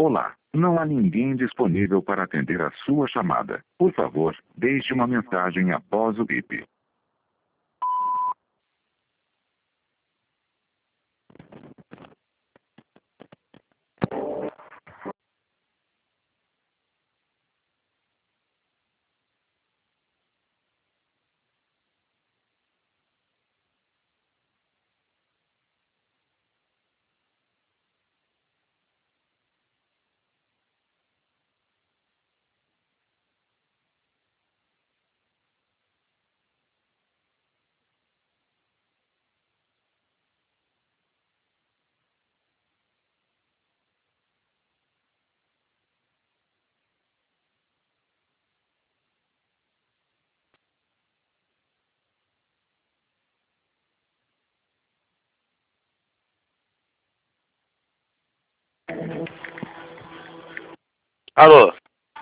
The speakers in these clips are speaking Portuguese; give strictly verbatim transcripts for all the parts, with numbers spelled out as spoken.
Olá, não há ninguém disponível para atender a sua chamada. Por favor, deixe uma mensagem após o bip. Alô?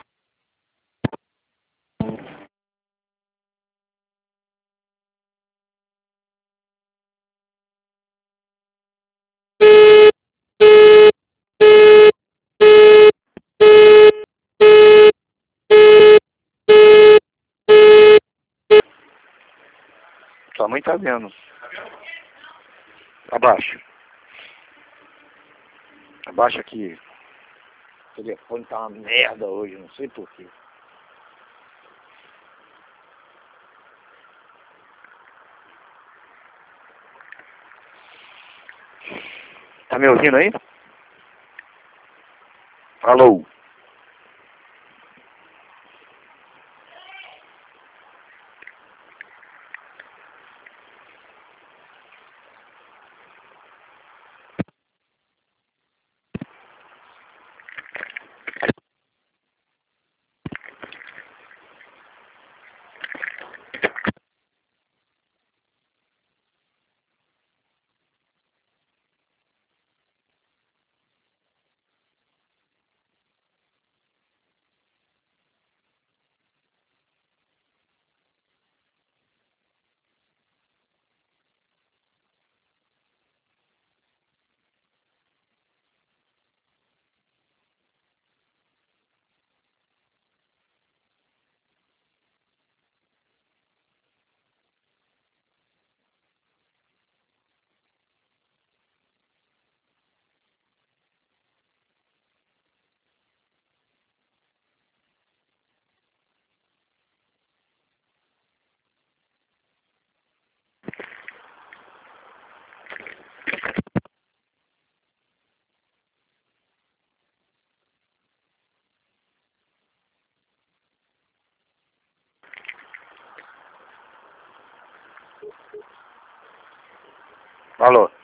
Sua mãe tá vendo. Abaixa. Abaixa aqui. O telefone tá uma merda hoje, não sei porquê. Tá me ouvindo aí? Alô? Alô?